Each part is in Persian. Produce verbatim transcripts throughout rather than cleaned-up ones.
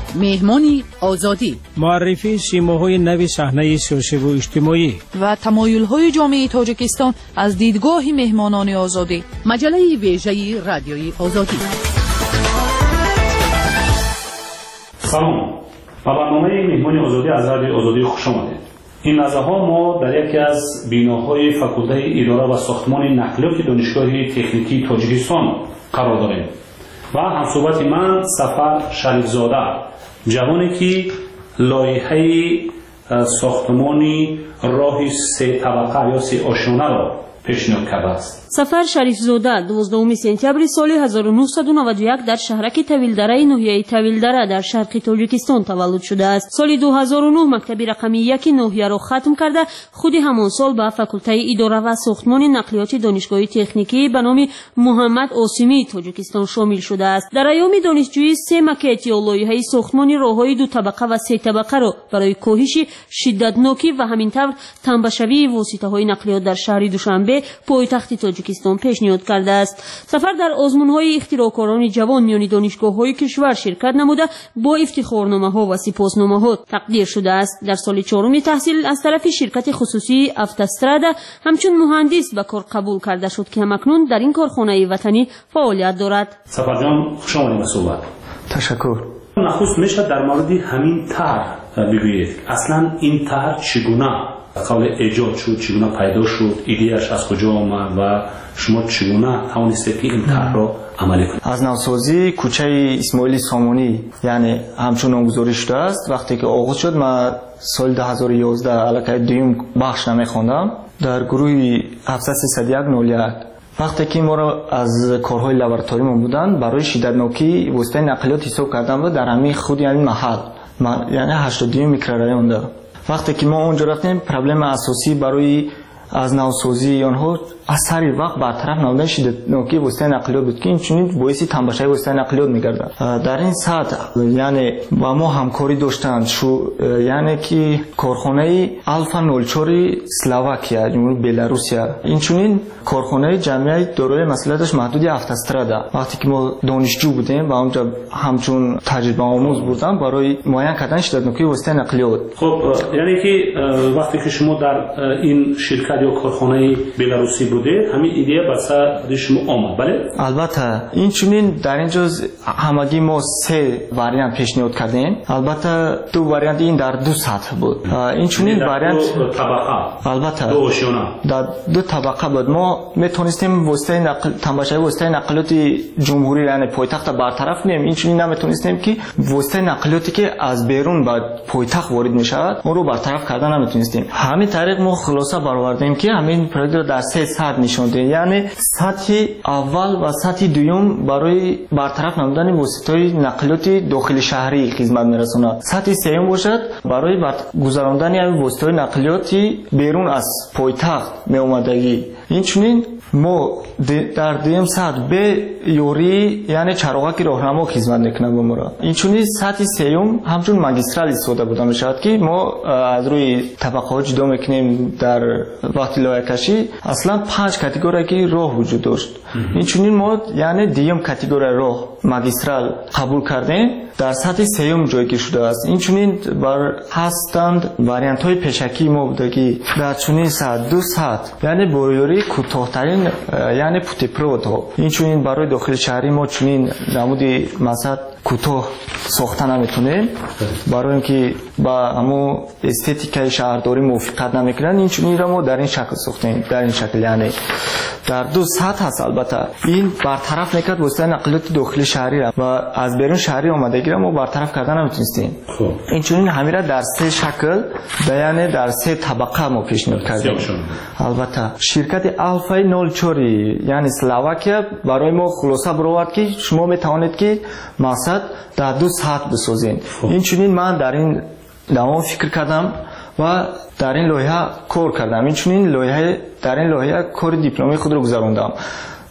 مهمانی آزادی، معرفی سیماهای نوی صحنه سیاسی و اجتماعی و تمایل‌های جامعه تاجیکستان از دیدگاه مهمانان آزادی. مجله ویژه رادیوی آزادی. سلام، با برنامه مهمانی آزادی از رادیو آزادی خوش آمدید. این لحظه ها ما در یکی از بیناهای فاکولته اداره و ساختمان نقلیات دانشگاه تکنیکی تاجیکستان قرار داریم و همصحبت من سفر شریفزاده، جوانی که لایحه ساختمانی راه سه طبقه یا سه آشانه را پیشنهاد کرده است. سفر شریفزاده دوازدهم سپتامبر سال هزار و نهصد و نود و یک در شهرک طویلدره ناحیه طویلدره در شرق تاجیکستان تولد شده است. سال دو هزار و نه مکتب رقم یک ناحیه را ختم کرده، خود همان سال به فاکولته اداره و ساختمان نقلیات دانشگاه تکنیکی به نام محمد عاصمی تاجیکستان شامل شده است. در ایام دانشجویی سه مکت یا لایحه ساختمان راههای دو طبقه و سه طبقه را برای کاهش شدتناکی و همینطور تنبشوی واسطه‌های نقلیات در شهر دوشنبه پایتخت تاجیکستان پیشنهاد کرده است. سفر در آزمون‌های اختراعکاران جوان میان دانشگاه‌های کشور شرکت نموده با افتخارنامه‌ها و سپاسنامه‌ها تقدیر شده است. در سال چهارم تحصیل از طرف شرکت خصوصی افتاسترادا همچون مهندس به کار قبول کرده شد که همکنون در این کارخانه وطنی فعالیت دارد. سفر جان خوش آمدید. صحبت. تشکر. نخست میشه در مورد همین طرح بگویید. اصلا این طرح چگونه قبل ایجاد شد، چگونه پیدا شد، ایده‌اش از کجا آمد و شما چگونه توانستید که این طرح را عملی کنید؟ از نوسازی کوچه اسماعیل سامونی یعنی همچون نامگذاری شده است. وقتی که آغاز شد من سال دو هزار و یازده علاقه دوم بخش نمیخوندم در گروه هفتصد و سیصد و یک نود و یک. وقتی که ما را از کارهای لابراتوری ما بودن برای شدتناکی واسطه نقلیات حساب کردن بود در همین خود یعنی محل یعنی هشتاد و دو میکرورایون ده. وقتی که ما اونجا رفتیم پرابلم اساسی برای از نوسازی آنها اثر وقت برطرف نبودن شدتناکی واسطه نقلیات بود که این چنین باعث تنبشوی واسطه نقلیات میگردد. در این سطح یعنی با ما همکاری داشتند شو یعنی که کارخانه الفا نود و چهار اسلواکیا جمهوری بلاروسیا این چنین کارخانه جمعیت دارای مسئولیتش محدود افتاسترادا. وقتی که ما دانشجو بودیم و اونجا همچون تجربه آموز بودم برای معاین کردن شدتناکی واسطه نقلیات. خب یعنی که وقتی که شما در این شرکت یا کارخانه بلاروسی بودید همین ایده بر سر شما آمد؟ بله البته این چنین در اینجا همگی ما سه واریانت پیشنهاد کردیم. البته دو واریانت این در دو سطح بود. این چنین واریانت دو طبقه البته دو آشیانه در دو طبقه بود. ما میتونستیم واسطه نقل تنبشوی واسطه نقلیات جمهوری یعنی پایتخت برطرف کنیم. این چنین نمیتونستیم که واسطه نقلیاتی که از بیرون به پایتخت وارد میشود اون رو برطرف کردن نمیتونستیم. همین طریق ما خلاصه برآوردیم که همین پروژه رو در سه سطح نشون دهیم یعنی سطح اول و سطح دوم برای برطرف نمودن واسطه‌های نقلیات داخل شهری خدمت میرساند. سطح سوم باشد برای گذراندن این واسطه‌های نقلیات بیرون از پایتخت می اومدگی. این چنین ما در دوم سطح به یوری یعنی چراغک راهنما خدمت میکنه به ما را. این چنین سطح سوم همچون ماگیسترال استفاده بوده میشود که ما از روی طبقه ها جدا میکنیم. در وقتی لایحه کشی اصلا پنج کاتگوری که راه وجود داشت. این چنین ما یعنی دوم کاتگوری راه ماگیسترال قبول کردیم در سطح سوم جایگیر شده است. این چنین بر هستند واریانت های پیشکی ما بوده که در چنین سطح دو سطح یعنی برویوری کوتاه‌ترین یعنی پوتپرود ها. این چنین برای داخل شهری ما چنین نمودی مثلا کوتاه ساختن نمیتونیم برای اینکه با همون استتیکای شهرداری موافقت نمیکنن. این چنین را ما در این شکل ساختیم. در این شکل یعنی در دو سطح هست. البته این برطرف نکرد واسطه نقلیات داخل شهری و از بیرون شهری آمدگی را ما برطرف کردن نمیتونستیم. این چنین همین را در سه شکل یعنی در سه طبقه ما پیشنهاد کردیم. البته شرکت الفا نود و چهار یعنی اسلواکیا برای ما خلاصه برآورد که شما میتوانید که مقصد در دو سطح بسازین. این چنین من در این دوام فکر کردم و در این لایحه کار کردم. این چنین لایحه در این لایحه کار دیپلمی خود رو گذراندم.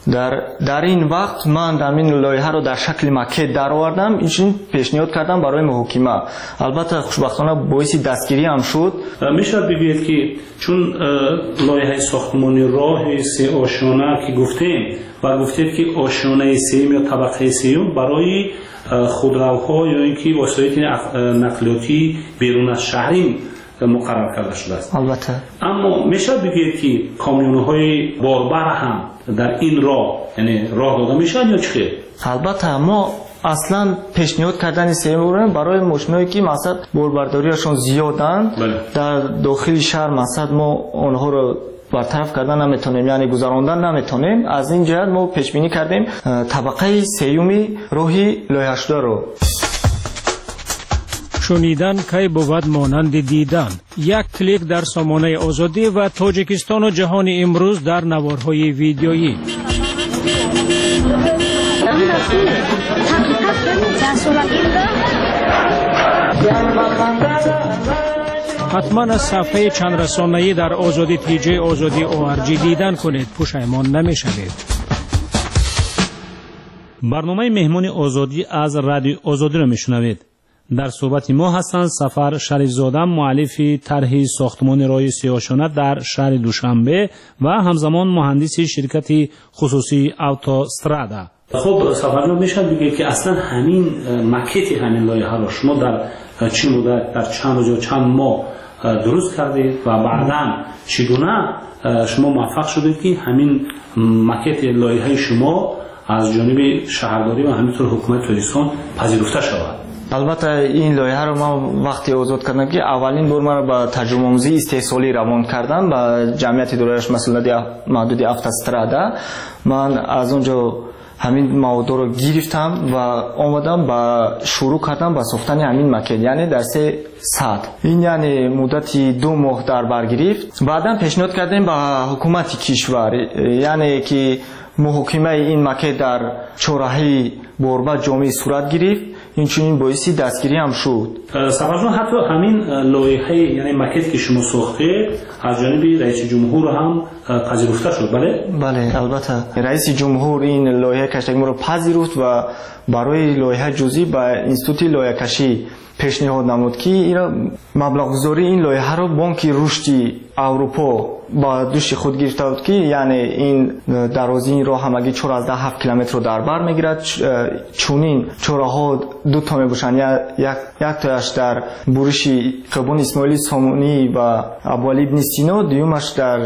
در در این وقت من همین لایحه رو در شکل مکت درآوردم، این پیشنهاد کردم برای محکمه. البته خوشبختانه باعث دستگیری هم شد. میشه بگید که چون لایحه ساختمانی راه سه آشانه که گفتیم و گفتید که آشانه سوم یا طبقه سوم برای خودروها یا اینکه وسایل نقلیاتی بیرون از شهری مقرر کرده شده است. البته اما میشه بگید که کامیون‌های باربر هم در این راه یعنی راه داده میشن یا چه؟ البته ما اصلا پیشنهاد کردن سیمون برای ماشینایی که مثلا باربرداریشون زیادن در داخل شهر مثلا ما اونها رو برطرف کردن نمیتونیم، یعنی گذراندن نمیتونیم. از این جهت ما پیش بینی کردیم طبقه سیومی راهی لایحه شده رو. شنیدن کی بود مانند دیدن. یک کلیک در سامانه آزادی و تاجیکستان و جهان امروز در نوارهای ویدیویی. حتما از صفحه چند رسانه‌ای در آزادی تیجی آزادی او ار جی دیدن کنید، پشیمان نمی‌شوید. برنامه مهمان آزادی از رادیو آزادی را میشنوید. در صحبت ما هستند سفر شریف زاده، مؤلف طرح ساختمان راه سه آشانه در شهر دوشنبه و همزمان مهندس شرکت خصوصی اوتوسترادا. خب سفر میشه بگید که اصلا همین مکت همین لایحه را شما در چه مدت، در چند روز یا چند ماه درست کردید و بعداً چگونه شما موفق شدید که همین مکت لایحه شما از جانب شهرداری و همینطور حکومت تاجیکستان پذیرفته شود؟ البته این لایحه رو ما وقتی آزاد کردم که اولین بار ما با ترجمه آموزی استحصالی روان کردم با جمعیت دورش مسئولات محدود اوتوسترادا. من از اونجا همین مواد رو گرفتم و آمدم با شروع کردم با ساختن همین مکت، یعنی در سه ساعت. این یعنی مدتی دو ماه در بر گرفت. بعدا پیشنهاد کردیم با حکومت کشور، یعنی که محاکمه این مکت در چهارراهی باربد جامعه صورت گرفت. این چنین باعث دستگیری هم شد. سفرجان حتی همین لایحه یعنی مکت که شما ساخته از جانب رئیس جمهور هم پذیرفته شد، بله؟ بله البته رئیس جمهور این لایحه کشی ما رو پذیرفت و برای لایحه جزئی با انستیتوت لایحه کشی پیشنهاد نمود که اینا مبلغ گذاری این لایحه رو بانک رشد اروپا با دوش خود گرفته بود که یعنی این درازی این راه همگی چهارده هفت کیلومتر رو در بر میگیرد. چونین چهارها دو تا میباشن، یک یک تاش در برش خیابان اسماعیل سامونی و ابوعلی ابن سینا، دیومش در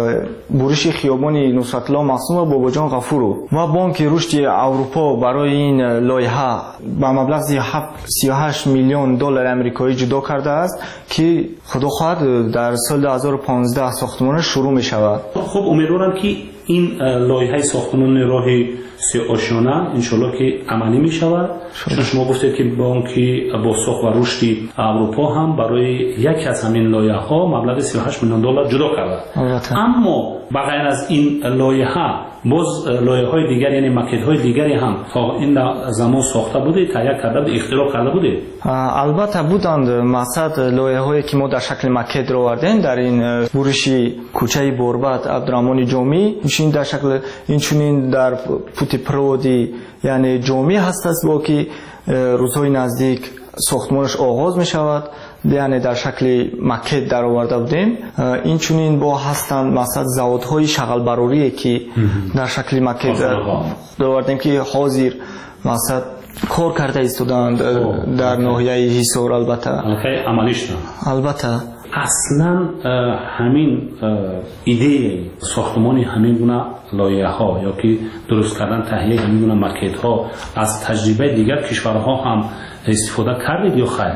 برش خیابان نصرت الله معصوم و باباجان غفور. و بانک رشد اروپا برای این لایحه با مبلغ سی و هشت میلیون دلار آمریکایی جدا کرده است که خدا خواهد در سال دو هزار و پانزده ساختمان شروع می شود. خب امیدوارم که این لایحه ساختمان راه سه آشانه انشالله که عملی می شود. چون شما گفتید که بانک بازساخت و رشد اروپا هم برای یک از همین لایحه ها مبلغ سی و هشت میلیون دلار جدا کرده. اما بغیر از این لایحه باز لایحه های دیگر یعنی مکت های دیگری هم تا این زمان ساخته بوده، تهیه کرده بوده، اختراع کرده بوده؟ البته بودند. مثلا لایحه هایی که ما در شکل مکت رو آوردیم در این برش کوچه باربد عبدالرحمن جامی، این در شکل این چنین در پوت پرودی یعنی جامی هست است با که روزهای نزدیک ساختمانش آغاز می شود، یعنی در شکل مکت در آورده بودیم. این چنین با هستند مثلا زوادهای شغل براری که در شکل مکت در آوردیم که حاضر مثلا کار کرده ایستادند در ناحیه حصار. البته عملیش البته اصلا همین ایده ساختمان همین گونه لایحه ها یا که درست کردن تهیه همین گونه مکت ها از تجربه دیگر کشورها هم استفاده کردید یا خیر؟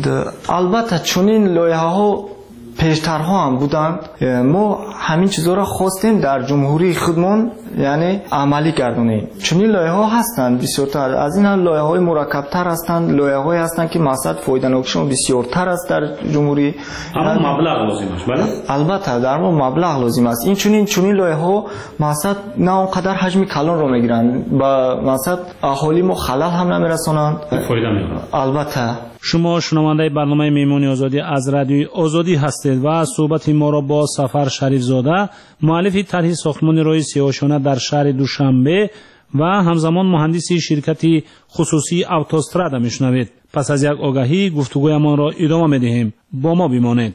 البته چنین لایحه ها پیشترها هم بودند. ما همین چیزا را خواستیم در جمهوری خودمون یعنی عملی گردونیم. چنین لایحه ها هستند بسیارتر از این. لایحه های مرکب تر هستند، لایحه های هستند که مقصد فایده ناکشون بسیارتر است در جمهوری. اما مبلغ لازم است، بله؟ البته در ما مبلغ لازم است. این چنین چنین لایحه ها مقصد نه اونقدر حجم کلان رو میگیرن و مقصد اهالی ما خلل هم نمیرسونند، فایده میگیرن. البته شما شنونده برنامه مهمان آزادی از رادیو آزادی هستید و صحبت ما را با سفر شریف زاده، مؤلف طرح ساختمان راه سه آشانه در شهر دوشنبه و همزمان مهندس شرکت خصوصی اوتوسترادا میشنوید. پس از یک آگاهی گفتگویمان را ادامه میدهیم. با ما بمانید.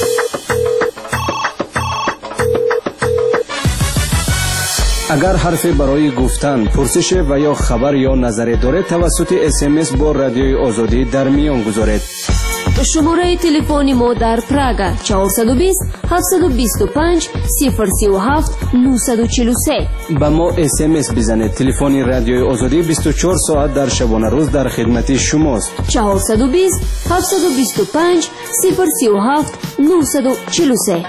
اگر حرفی برای گفتن، پرسش و یا خبر یا نظری دارید توسط اس ام اس با رادیوی آزادی در میان گذارید. شماره تلفن ما در پراگا چهار دو صفر هفت دو پنج صفر سه هفت نه چهار سه. با ما اس ام اس بزنید. تلفن رادیوی آزادی بیست و چهار ساعت در شبانه روز در خدمت شماست. چهار دو صفر هفت دو پنج صفر سه هفت نه چهار سه.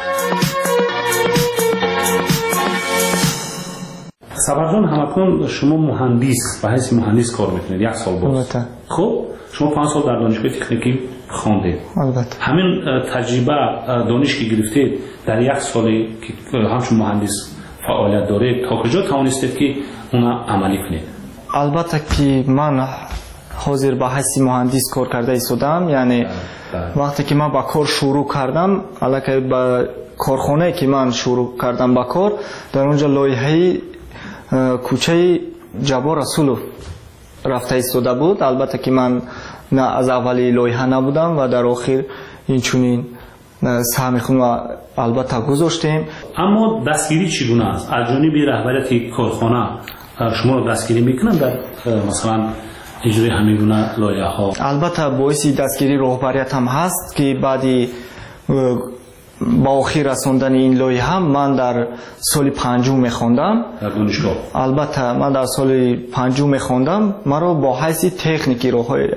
صبر جان، همکنون شما مهندس به حیث مهندس کار میکنید یک سال باز. البته. خب شما پنج سال در دانشگاه تکنیکی خواندید. البته. همین تجربه دانش که گرفتید در یک سالی که همچون مهندس فعالیت دارید تا کجا توانستید که اونا عملی کنید؟ البته که من حاضر به حیث مهندس کار کرده ایستادم، یعنی وقتی که من با کار شروع کردم، البته با کارخانه که من شروع کردم با کار، در اونجا لایحه کوچه جبار رسولو رفته ایستاده بود. البته که من نه از اولی لایحه نبودم و در آخر این چونین سهم خود و البته گذاشتیم. اما دستگیری چگونه است؟ از جانب رهبریت کارخانه شما رو دستگیری میکنن در مثلا اجرای همین گونه لایحه ها؟ البته باعث دستگیری رهبریت هم هست که بعدی با آخر رساندن این لایحه من در سال پنجم میخوندم در دانشگاه. البته من در سال پنجم میخوندم. مرا با حیث تکنیکی راههای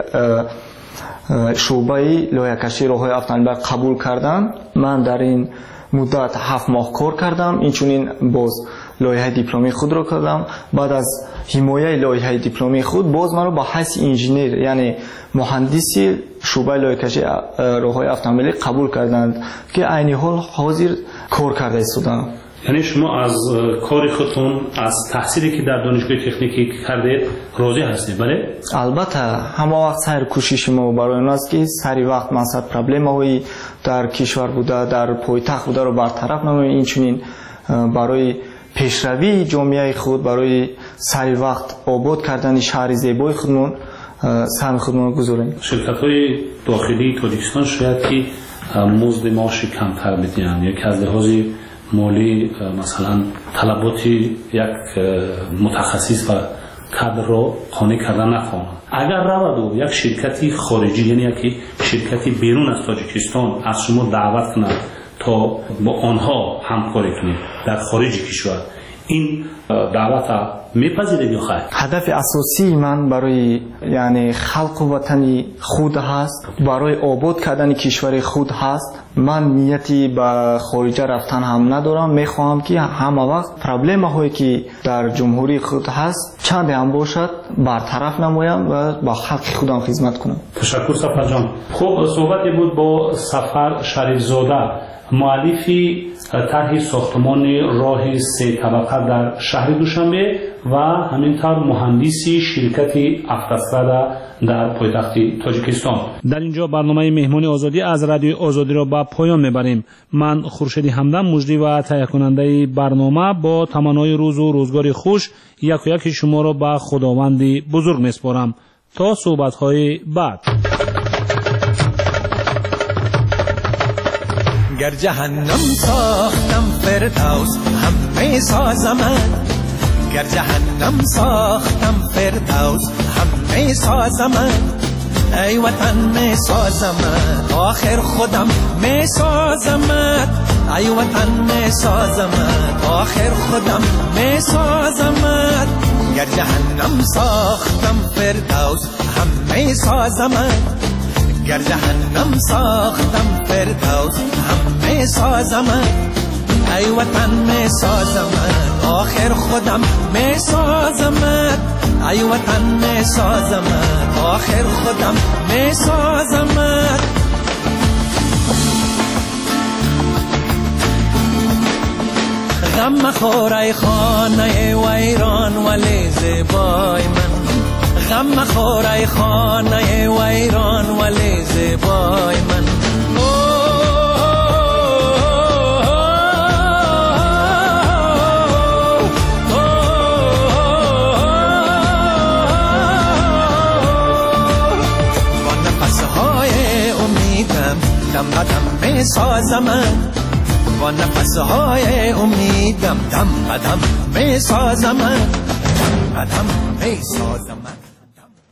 شعبه لایحه‌کشی راههای افغانستان قبول کردن. من در این مدت هفت ماه کار کردم. اینچنین باز لایحه دیپلمی خود را کردم. بعد از حمایه لایحه دیپلمی خود باز مرا با حیث انجینیر یعنی مهندسی شعبه لایحه‌کشی راههای افغانستان قبول کردند که عین حال حاضر کار کرده ایستادم. یعنی شما از کار خودتون، از تحصیلی که در دانشگاه تکنیکی کردید راضی هستید؟ بله؟ البته همه وقت سر کوشش ما برای اون است که سری وقت مقصد پرابلم هایی در کشور بوده، در پایتخت بوده رو برطرف نماییم. این چنین برای پیشروی جامعه خود، برای سری وقت آباد کردن شهر زیبای خودمون سهم خودمون گذاریم. شرکت‌های داخلی تاجیکستان شاید که مزد معاش کمتر بدهند یا که از لحاظ مالی مثلا طلبات یک متخصص و کادر را قانع کردن نخواهند. اگر رود و یک شرکتی خارجی یعنی یک شرکتی بیرون از تاجیکستان از شما دعوت کند تا با آنها همکاری کنید در خارج کشور، این دعوت میپذیرید یا خیر؟ هدف اساسی من برای یعنی خلق وطنی خود هست، برای آباد کردن کشور خود هست. من نیتی به خارج رفتن هم ندارم. میخواهم که همه وقت پرابلم هایی که در جمهوری خود هست چند هم باشد برطرف نمایم و با خلق خودم خدمت کنم. تشکر سفر جان. خب صحبتی بود با سفر شریف زاده، مؤلفی طرح ساختمان راه سه طبقه در شهر دوشنبه و همینطور مهندسی شرکت اوتوسترادا در پایتخت تاجیکستان. در اینجا برنامه مهمانی آزادی از رادیو آزادی را به پایان میبریم. من خورشید همدم مجری و تهیه کننده برنامه با تمنای روز و روزگار خوش یک و یک شما را به خداوند بزرگ میسپارم. تا صحبت های بعد. گر جهنم ساختم فردوس هم می سازمد، گر جهنم ساختم فردوس هم می سازمد، ای وطن می سازمد آخر خودم می سازمد، ای وطن می سازمد آخر خودم می سازمد، گر جهنم ساختم فردوس هم می سازمد، گر جهنم ساختم فردوس هم می سازمد، ای وطن می سازمد آخر خودم می سازمد، ای وطن می سازمد آخر خودم می سازمد. غم مخور ای خانه ویران ولی زیبای من، غم مخور ای خانه ویران ولی زیبای من. دم بدم می سازمت با نفسهای امیدم دم بدم می سازمت دم بدم می سازمت